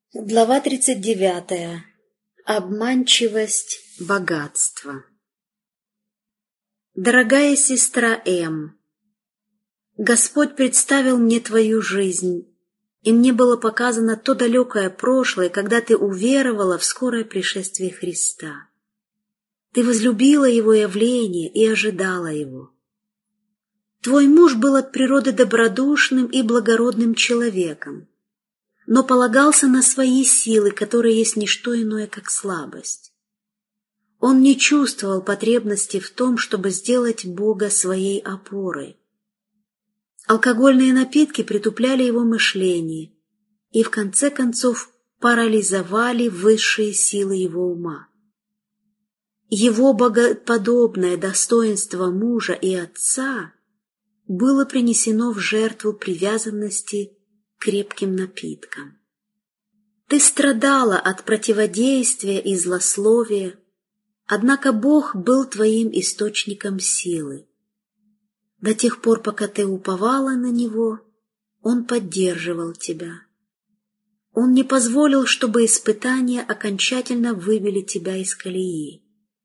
Глава 39. Обманчивость богатства. Дорогая сестра М., Господь представил мне твою жизнь, и мне было показано то далекое прошлое, когда ты уверовала в скорое пришествие Христа. Ты возлюбила Его явление и ожидала Его. Твой муж был от природы добродушным и благородным человеком, но полагался на свои силы, которые есть не что иное, как слабость. Он не чувствовал потребности в том, чтобы сделать Бога своей опорой. Алкогольные напитки притупляли его мышление и, в конце концов, парализовали высшие силы его ума. Его богоподобное достоинство мужа и отца было принесено в жертву привязанности к крепким напиткам. Ты страдала от противодействия и злословия, однако Бог был твоим источником силы. До тех пор, пока ты уповала на Него, Он поддерживал тебя. Он не позволил, чтобы испытания окончательно выбили тебя из колеи.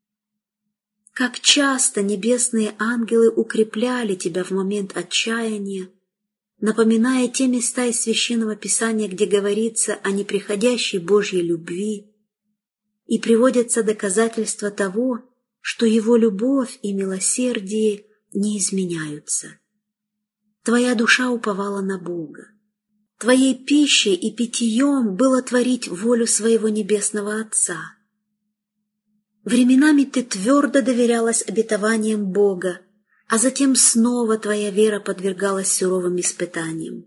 Как часто небесные ангелы укрепляли тебя в момент отчаяния, напоминая те места из Священного Писания, где говорится о неприходящей Божьей любви, и приводятся доказательства того, что Его любовь и милосердие не изменяются. Твоя душа уповала на Бога. Твоей пищей и питьем было творить волю своего Небесного Отца. Временами ты твердо доверялась обетованиям Бога, а затем снова твоя вера подвергалась суровым испытаниям.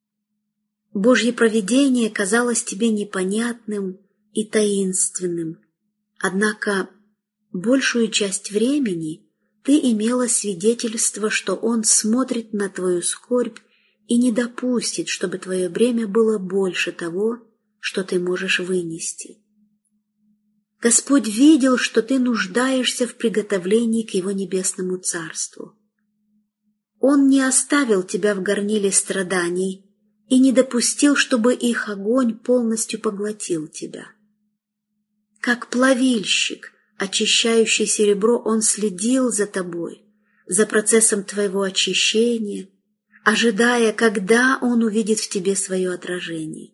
Божье провидение казалось тебе непонятным и таинственным, однако большую часть времени ты имела свидетельство, что Он смотрит на твою скорбь и не допустит, чтобы твое бремя было больше того, что ты можешь вынести. Господь видел, что ты нуждаешься в приготовлении к Его небесному царству. Он не оставил тебя в горниле страданий и не допустил, чтобы их огонь полностью поглотил тебя. Как плавильщик, очищающий серебро, Он следил за тобой, за процессом твоего очищения, ожидая, когда Он увидит в тебе свое отражение.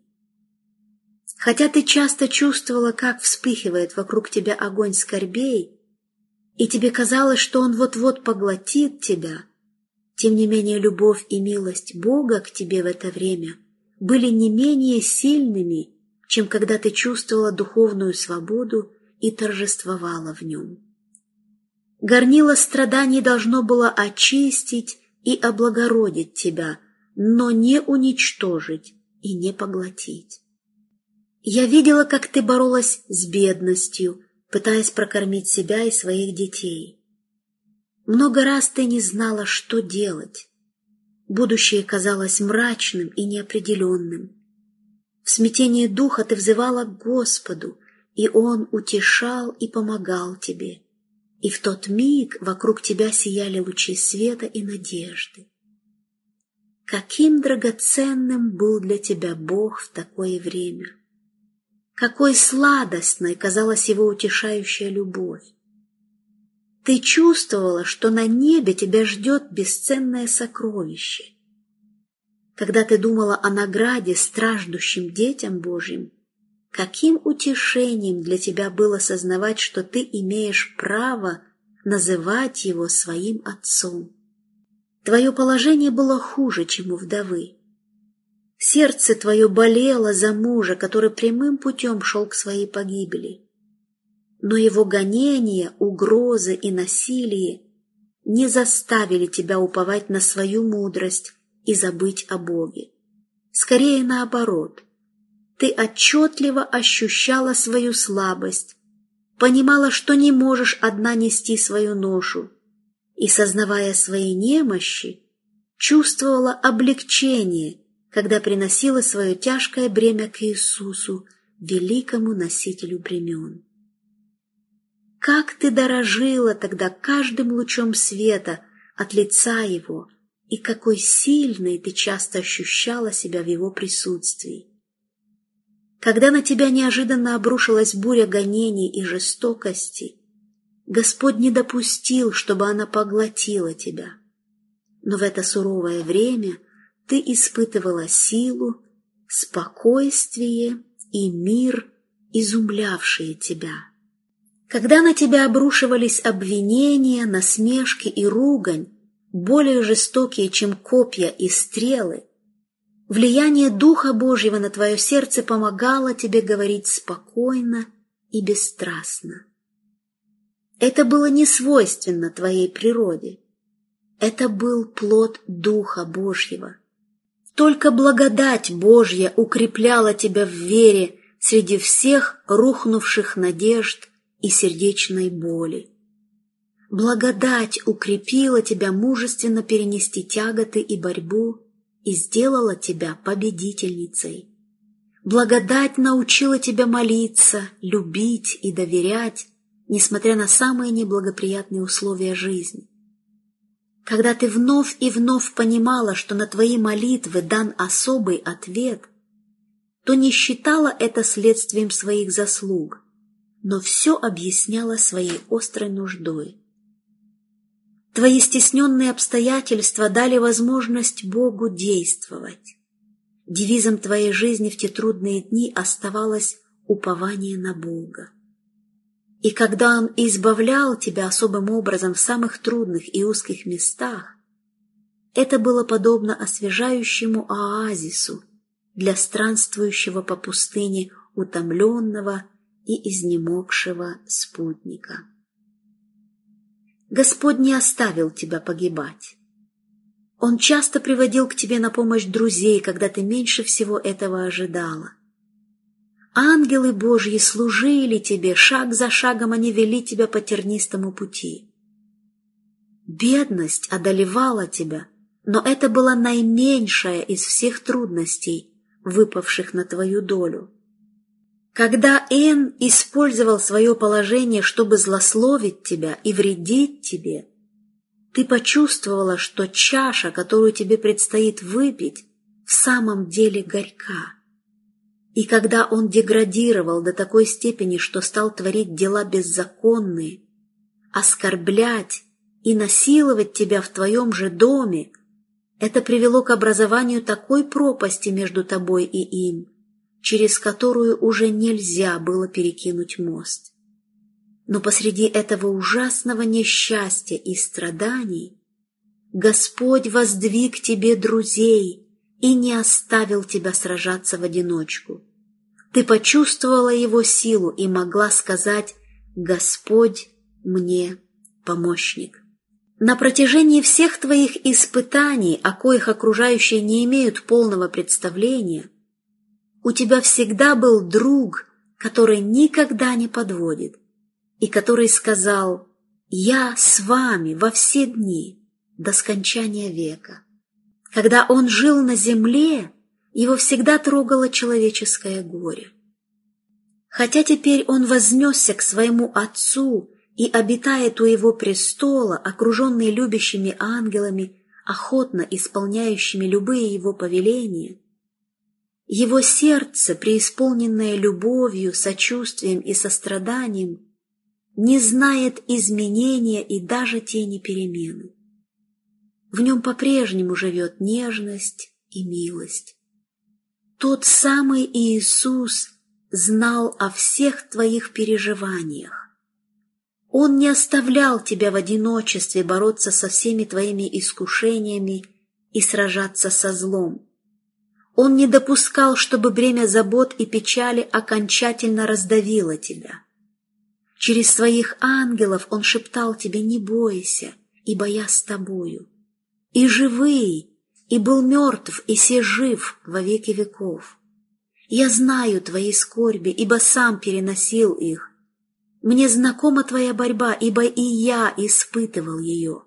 Хотя ты часто чувствовала, как вспыхивает вокруг тебя огонь скорбей, и тебе казалось, что он вот-вот поглотит тебя, тем не менее любовь и милость Бога к тебе в это время были не менее сильными, чем когда ты чувствовала духовную свободу и торжествовала в нем. Горнило страданий должно было очистить и облагородить тебя, но не уничтожить и не поглотить. Я видела, как ты боролась с бедностью, пытаясь прокормить себя и своих детей. Много раз ты не знала, что делать. Будущее казалось мрачным и неопределенным. В смятении духа ты взывала к Господу, и Он утешал и помогал тебе. И в тот миг вокруг тебя сияли лучи света и надежды. Каким драгоценным был для тебя Бог в такое время! Какой сладостной казалась Его утешающая любовь! Ты чувствовала, что на небе тебя ждет бесценное сокровище. Когда ты думала о награде страждущим детям Божьим, каким утешением для тебя было сознавать, что ты имеешь право называть Его своим отцом. Твое положение было хуже, чем у вдовы. Сердце твое болело за мужа, который прямым путем шел к своей погибели. Но его гонения, угрозы и насилие не заставили тебя уповать на свою мудрость и забыть о Боге. Скорее наоборот, ты отчетливо ощущала свою слабость, понимала, что не можешь одна нести свою ношу, и, сознавая свои немощи, чувствовала облегчение, когда приносила свое тяжкое бремя к Иисусу, великому носителю бремен. Как ты дорожила тогда каждым лучом света от лица Его, и какой сильной ты часто ощущала себя в Его присутствии. Когда на тебя неожиданно обрушилась буря гонений и жестокости, Господь не допустил, чтобы она поглотила тебя. Но в это суровое время ты испытывала силу, спокойствие и мир, изумлявшие тебя. Когда на тебя обрушивались обвинения, насмешки и ругань, более жестокие, чем копья и стрелы, влияние Духа Божьего на твое сердце помогало тебе говорить спокойно и бесстрастно. Это было не свойственно твоей природе. Это был плод Духа Божьего. Только благодать Божья укрепляла тебя в вере среди всех рухнувших надежд и сердечной боли. Благодать укрепила тебя мужественно перенести тяготы и борьбу и сделала тебя победительницей. Благодать научила тебя молиться, любить и доверять, несмотря на самые неблагоприятные условия жизни. Когда ты вновь и вновь понимала, что на твои молитвы дан особый ответ, то не считала это следствием своих заслуг, но все объясняла своей острой нуждой. Твои стесненные обстоятельства дали возможность Богу действовать. Девизом твоей жизни в те трудные дни оставалось упование на Бога. И когда Он избавлял тебя особым образом в самых трудных и узких местах, это было подобно освежающему оазису для странствующего по пустыне утомленного и изнемогшего спутника. Господь не оставил тебя погибать. Он часто приводил к тебе на помощь друзей, когда ты меньше всего этого ожидала. Ангелы Божьи служили тебе, шаг за шагом они вели тебя по тернистому пути. Бедность одолевала тебя, но это была наименьшая из всех трудностей, выпавших на твою долю. Когда Эн использовал свое положение, чтобы злословить тебя и вредить тебе, ты почувствовала, что чаша, которую тебе предстоит выпить, в самом деле горька. И когда он деградировал до такой степени, что стал творить дела беззаконные, оскорблять и насиловать тебя в твоем же доме, это привело к образованию такой пропасти между тобой и им, через которую уже нельзя было перекинуть мост. Но посреди этого ужасного несчастья и страданий Господь воздвиг тебе друзей и не оставил тебя сражаться в одиночку. Ты почувствовала Его силу и могла сказать: «Господь мне помощник». На протяжении всех твоих испытаний, о коих окружающие не имеют полного представления, у тебя всегда был друг, который никогда не подводит, и который сказал: «Я с вами во все дни, до скончания века». Когда он жил на земле, его всегда трогало человеческое горе. Хотя теперь он вознесся к своему Отцу и обитает у его престола, окруженный любящими ангелами, охотно исполняющими любые его повеления, его сердце, преисполненное любовью, сочувствием и состраданием, не знает изменения и даже тени перемены. В нем по-прежнему живет нежность и милость. Тот самый Иисус знал о всех твоих переживаниях. Он не оставлял тебя в одиночестве бороться со всеми твоими искушениями и сражаться со злом. Он не допускал, чтобы бремя забот и печали окончательно раздавило тебя. Через своих ангелов Он шептал тебе: «Не бойся, ибо я с тобою». И живый, и был мертв, и се жив во веки веков. Я знаю твои скорби, ибо сам переносил их. Мне знакома твоя борьба, ибо и я испытывал ее.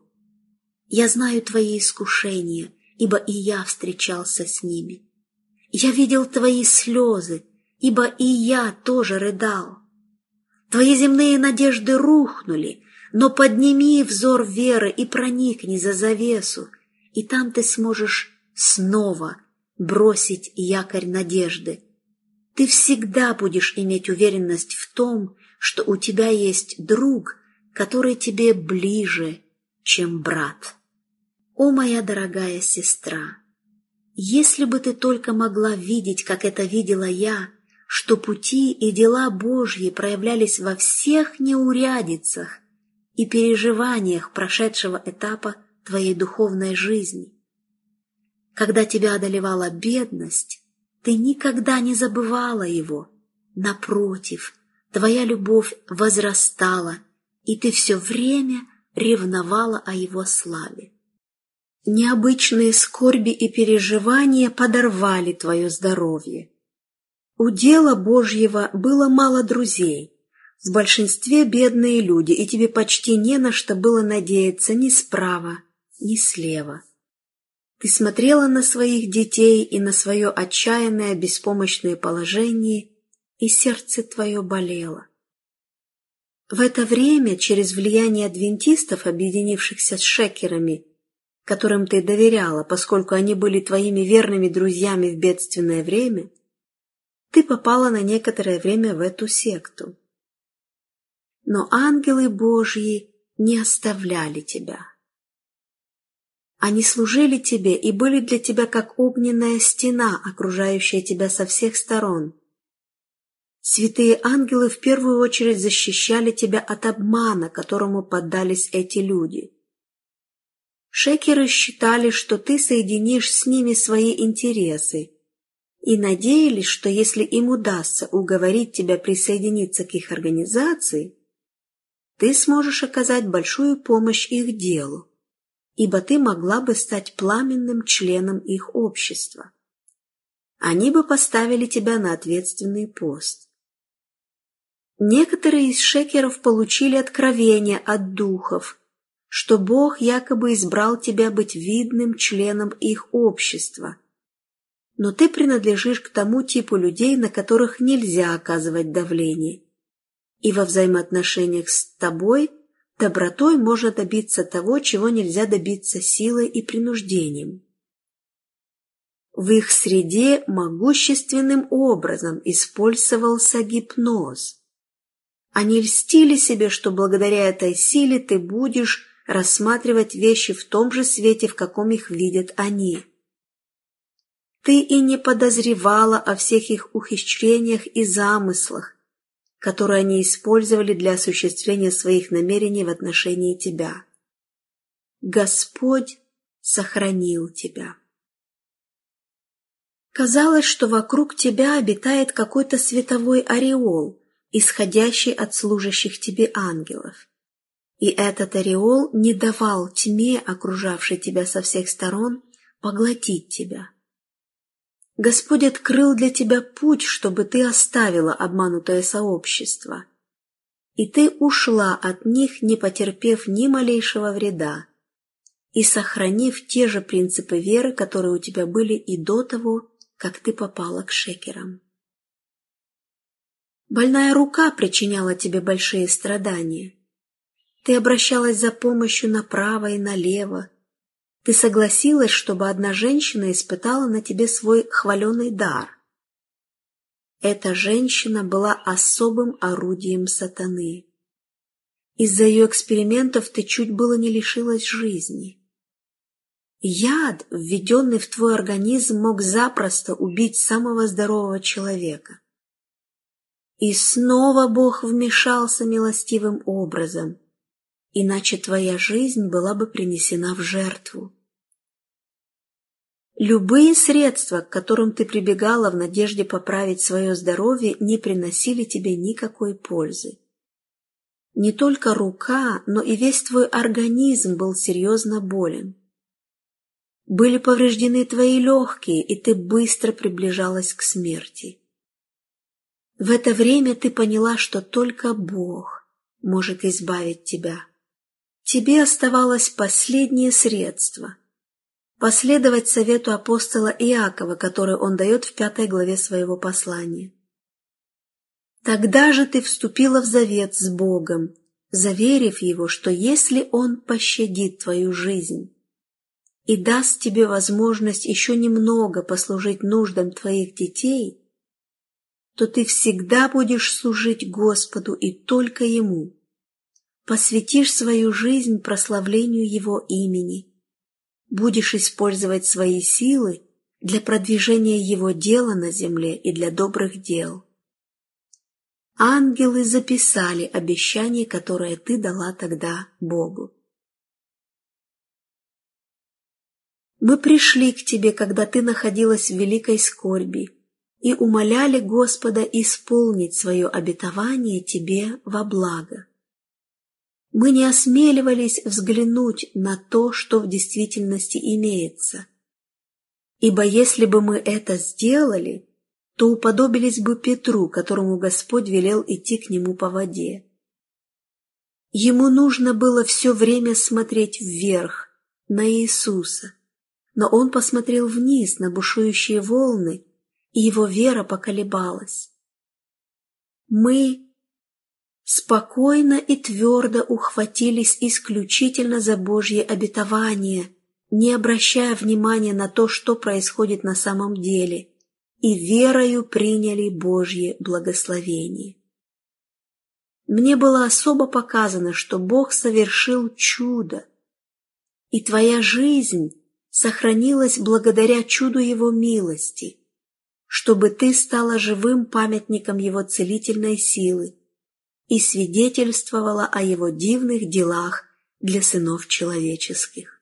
Я знаю твои искушения, ибо и я встречался с ними. Я видел твои слезы, ибо и я тоже рыдал. Твои земные надежды рухнули, но подними взор веры и проникни за завесу, и там ты сможешь снова бросить якорь надежды. ты всегда будешь иметь уверенность в том, что у тебя есть друг, который тебе ближе, чем брат. О, моя дорогая сестра! Если бы ты только могла видеть, как это видела я, что пути и дела Божьи проявлялись во всех неурядицах и переживаниях прошедшего этапа твоей духовной жизни. Когда тебя одолевала бедность, ты никогда не забывала его. Напротив, твоя любовь возрастала, и ты все время ревновала о его славе. Необычные скорби и переживания подорвали твое здоровье. У дела Божьего было мало друзей, в большинстве бедные люди, и тебе почти не на что было надеяться ни справа, ни слева. Ты смотрела на своих детей и на свое отчаянное, беспомощное положение, и сердце твое болело. В это время, через влияние адвентистов, объединившихся с шекерами, которым ты доверяла, поскольку они были твоими верными друзьями в бедственное время, ты попала на некоторое время в эту секту. Но ангелы Божьи не оставляли тебя. Они служили тебе и были для тебя как огненная стена, окружающая тебя со всех сторон. Святые ангелы в первую очередь защищали тебя от обмана, которому поддались эти люди. Шекеры считали, что ты соединишь с ними свои интересы, и надеялись, что если им удастся уговорить тебя присоединиться к их организации, ты сможешь оказать большую помощь их делу, ибо ты могла бы стать пламенным членом их общества. Они бы поставили тебя на ответственный пост. Некоторые из шекеров получили откровение от духов, что Бог якобы избрал тебя быть видным членом их общества. Но ты принадлежишь к тому типу людей, на которых нельзя оказывать давление. И во взаимоотношениях с тобой добротой можно добиться того, чего нельзя добиться силой и принуждением. В их среде могущественным образом использовался гипноз. Они льстили себе, что благодаря этой силе ты будешь рассматривать вещи в том же свете, в каком их видят они. Ты и не подозревала о всех их ухищрениях и замыслах, которые они использовали для осуществления своих намерений в отношении тебя. Господь сохранил тебя. Казалось, что вокруг тебя обитает какой-то световой ореол, исходящий от служащих тебе ангелов. И этот ореол не давал тьме, окружавшей тебя со всех сторон, поглотить тебя. Господь открыл для тебя путь, чтобы ты оставила обманутое сообщество, и ты ушла от них, не потерпев ни малейшего вреда, и сохранив те же принципы веры, которые у тебя были и до того, как ты попала к шекерам. Больная рука причиняла тебе большие страдания. Ты обращалась за помощью направо и налево. Ты согласилась, чтобы одна женщина испытала на тебе свой хваленый дар. Эта женщина была особым орудием сатаны. Из-за ее экспериментов ты чуть было не лишилась жизни. Яд, введенный в твой организм, мог запросто убить самого здорового человека. И снова Бог вмешался милостивым образом, иначе твоя жизнь была бы принесена в жертву. Любые средства, к которым ты прибегала в надежде поправить свое здоровье, не приносили тебе никакой пользы. Не только рука, но и весь твой организм был серьезно болен. Были повреждены твои легкие, и ты быстро приближалась к смерти. В это время ты поняла, что только Бог может избавить тебя. Тебе оставалось последнее средство – последовать совету апостола Иакова, который он дает в 5 главе своего послания. Тогда же ты вступила в завет с Богом, заверив Его, что если Он пощадит твою жизнь и даст тебе возможность еще немного послужить нуждам твоих детей, то ты всегда будешь служить Господу и только Ему. Посвятишь свою жизнь прославлению Его имени. Будешь использовать свои силы для продвижения Его дела на земле и для добрых дел. Ангелы записали обещание, которое ты дала тогда Богу. Мы пришли к тебе, когда ты находилась в великой скорби, и умоляли Господа исполнить свое обетование тебе во благо. Мы не осмеливались взглянуть на то, что в действительности имеется, ибо если бы мы это сделали, то уподобились бы Петру, которому Господь велел идти к нему по воде. Ему нужно было все время смотреть вверх, на Иисуса, но он посмотрел вниз на бушующие волны, и его вера поколебалась. Мы спокойно и твердо ухватились исключительно за Божье обетование, не обращая внимания на то, что происходит на самом деле, и верою приняли Божье благословение. Мне было особо показано, что Бог совершил чудо, и твоя жизнь сохранилась благодаря чуду Его милости, чтобы ты стала живым памятником Его целительной силы и свидетельствовала о Его дивных делах для сынов человеческих.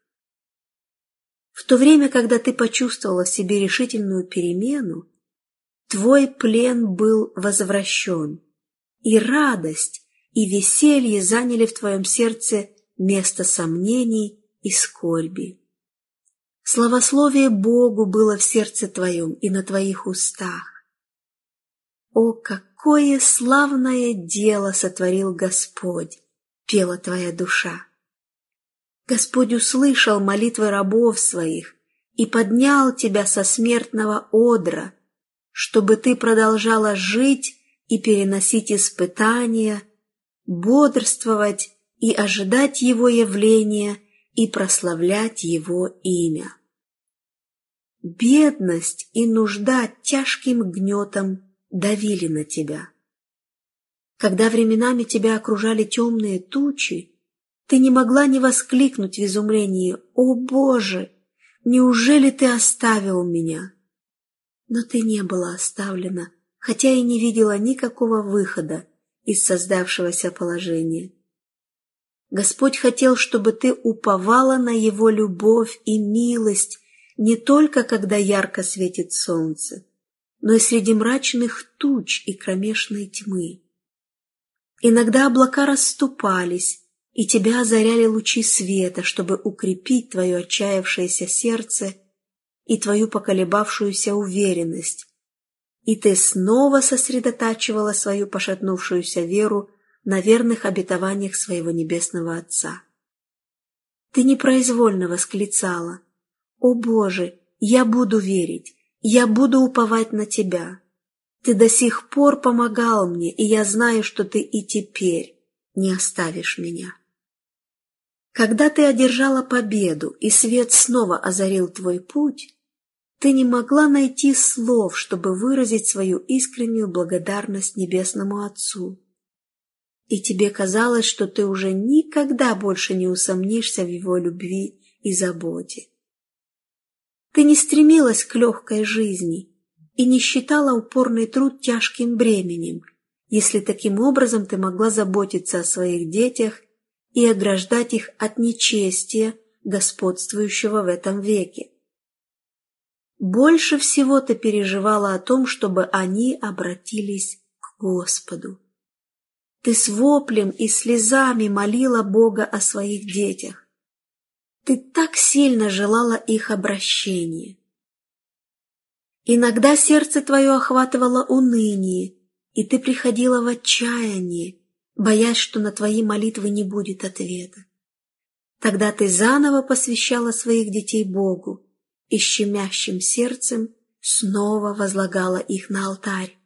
В то время, когда ты почувствовала в себе решительную перемену, твой плен был возвращен, и радость и веселье заняли в твоем сердце место сомнений и скорби. Славословие Богу было в сердце твоем и на твоих устах. «О, какое славное дело сотворил Господь!» — пела твоя душа. Господь услышал молитвы рабов своих и поднял тебя со смертного одра, чтобы ты продолжала жить и переносить испытания, бодрствовать и ожидать Его явления и прославлять Его имя. Бедность и нужда тяжким гнетом давили на тебя. Когда временами тебя окружали темные тучи, ты не могла не воскликнуть в изумлении: «О Боже, неужели Ты оставил меня?» Но ты не была оставлена, хотя и не видела никакого выхода из создавшегося положения. Господь хотел, чтобы ты уповала на Его любовь и милость не только когда ярко светит солнце, но и среди мрачных туч и кромешной тьмы. Иногда облака расступались, и тебя озаряли лучи света, чтобы укрепить твое отчаявшееся сердце и твою поколебавшуюся уверенность, и ты снова сосредотачивала свою пошатнувшуюся веру на верных обетованиях своего Небесного Отца. Ты непроизвольно восклицала: «О Боже, я буду верить, я буду уповать на Тебя. Ты до сих пор помогал мне, и я знаю, что Ты и теперь не оставишь меня». Когда ты одержала победу, и свет снова озарил твой путь, ты не могла найти слов, чтобы выразить свою искреннюю благодарность Небесному Отцу. И тебе казалось, что ты уже никогда больше не усомнишься в Его любви и заботе. Ты не стремилась к легкой жизни и не считала упорный труд тяжким бременем, если таким образом ты могла заботиться о своих детях и ограждать их от нечестия, господствующего в этом веке. Больше всего ты переживала о том, чтобы они обратились к Господу. Ты с воплем и слезами молила Бога о своих детях. Ты так сильно желала их обращения. Иногда сердце твое охватывало уныние, и ты приходила в отчаяние, боясь, что на твои молитвы не будет ответа. Тогда ты заново посвящала своих детей Богу и щемящим сердцем снова возлагала их на алтарь.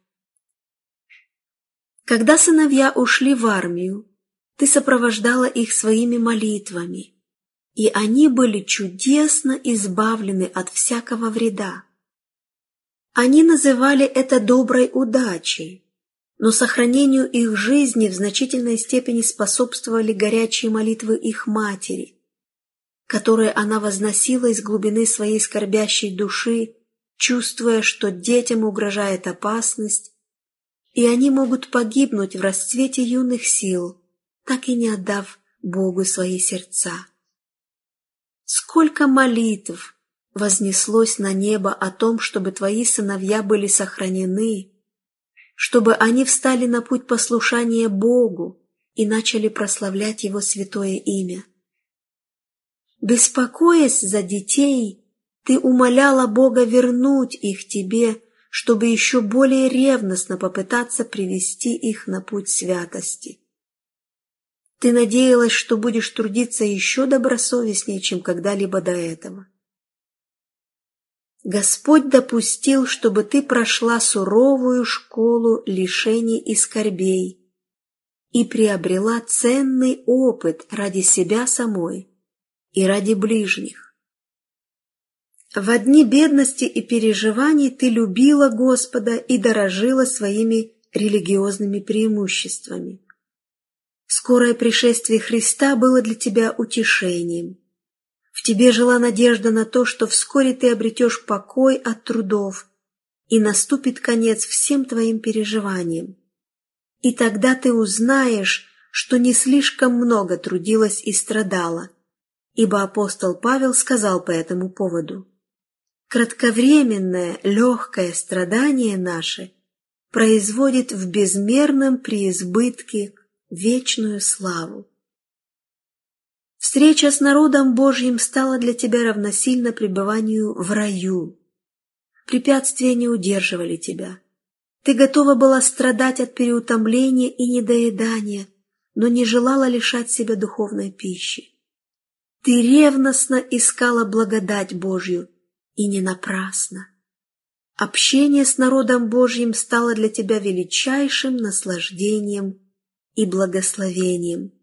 Когда сыновья ушли в армию, ты сопровождала их своими молитвами, и они были чудесно избавлены от всякого вреда. Они называли это доброй удачей, но сохранению их жизни в значительной степени способствовали горячие молитвы их матери, которые она возносила из глубины своей скорбящей души, чувствуя, что детям угрожает опасность, и они могут погибнуть в расцвете юных сил, так и не отдав Богу свои сердца. Сколько молитв вознеслось на небо о том, чтобы твои сыновья были сохранены, чтобы они встали на путь послушания Богу и начали прославлять Его святое имя. Беспокоясь за детей, ты умоляла Бога вернуть их тебе, чтобы еще более ревностно попытаться привести их на путь святости. Ты надеялась, что будешь трудиться еще добросовестнее, чем когда-либо до этого. Господь допустил, чтобы ты прошла суровую школу лишений и скорбей и приобрела ценный опыт ради себя самой и ради ближних. В дни бедности и переживаний ты любила Господа и дорожила своими религиозными преимуществами. Скорое пришествие Христа было для тебя утешением. В тебе жила надежда на то, что вскоре ты обретешь покой от трудов, и наступит конец всем твоим переживаниям. И тогда ты узнаешь, что не слишком много трудилась и страдала, ибо апостол Павел сказал по этому поводу: «Кратковременное, легкое страдание наше производит в безмерном преизбытке вечную славу». Встреча с народом Божьим стала для тебя равносильно пребыванию в раю. Препятствия не удерживали тебя. Ты готова была страдать от переутомления и недоедания, но не желала лишать себя духовной пищи. Ты ревностно искала благодать Божью, и не напрасно. Общение с народом Божьим стало для тебя величайшим наслаждением и благословением.